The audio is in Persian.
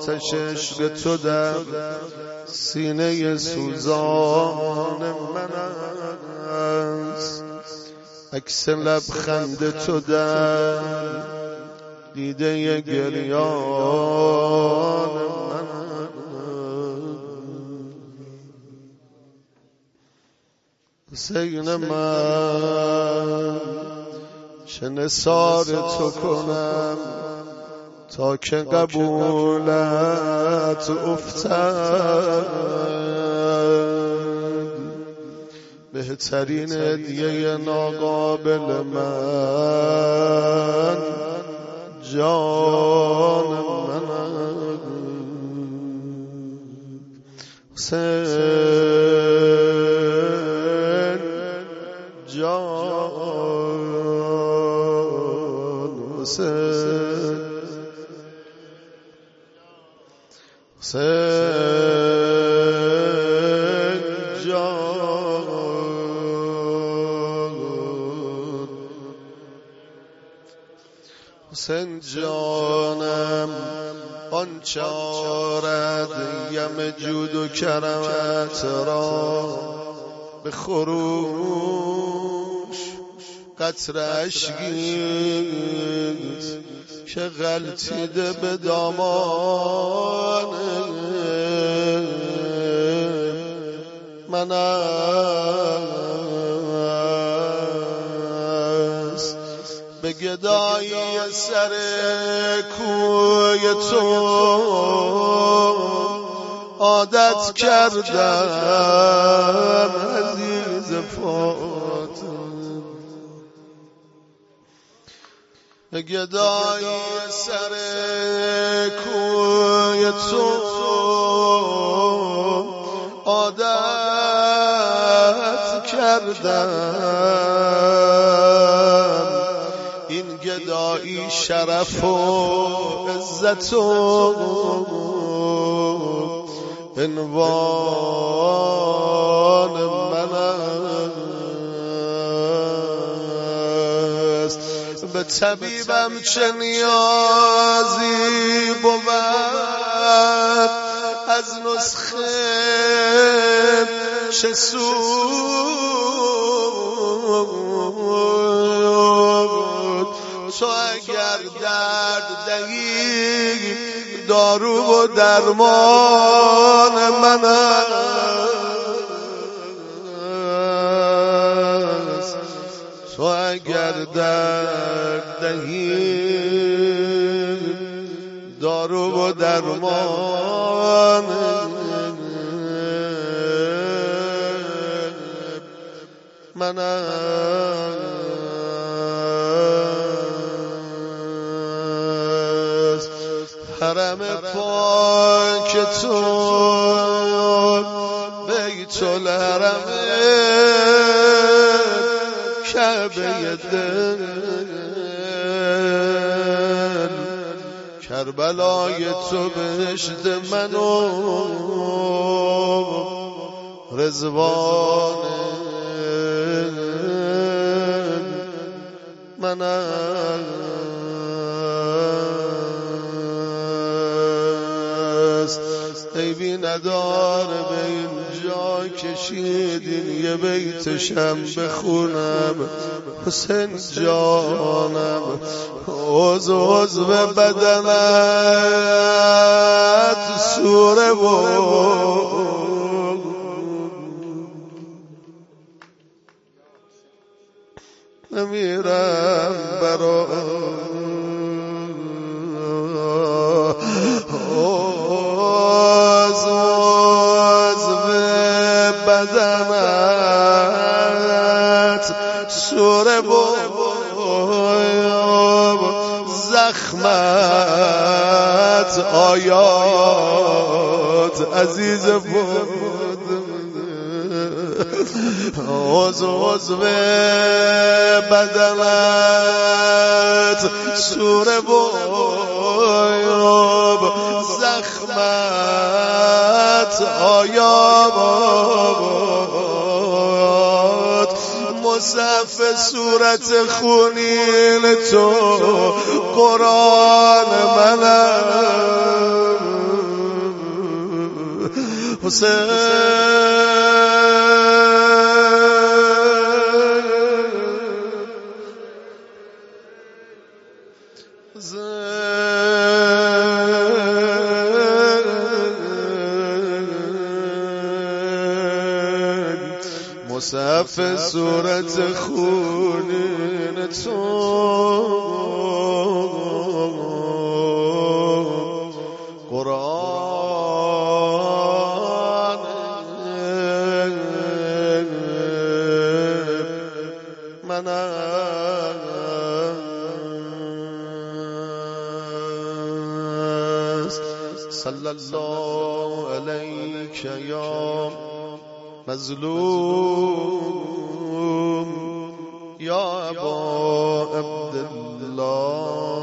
آتش عشق تو در سینه سوزان من است، عکس لبخند تو در دیده گریان من حسین من، چه نثار تو کنم تا که قبولت افتد، بهترین هدیه ناقابل من جان من حسین جان حسین جان حسین جانم، آنچه آرد یم جود و کرمت را به خروش، قطره اشکیست که غلطیده به دامان من است، به گدایی سر کوی تو عادت کردم عزیز فاطمه، به گدایی سر کوی تو عادت کردم، این گدایی شرف و عزت و عنوان من است، به طبیبم چه نیازی بود از نسخه چه سود، تو اگر درد دهی دارو و درمان من است، تو اگر درد دهی دارو و درمان من است، حرم پاک تو بیت الحرم کعبه دل، کربلای تو بهشت من و رضوان من است، عیبی نداره به اینجا کشیدین یه بیتشم بخونم، حسین جانم عضو بدنت سوره بود نمیرم برا بدنت سوره بود زخمت آیات عزیز بود عضو بدنت سوره بود زخمت آیات مصحف صورت خونین تو قرآن منم مصحف صورت خونین تو قرآن من است. صلی الله علیک یا مظلوم یا ابا عبدالله.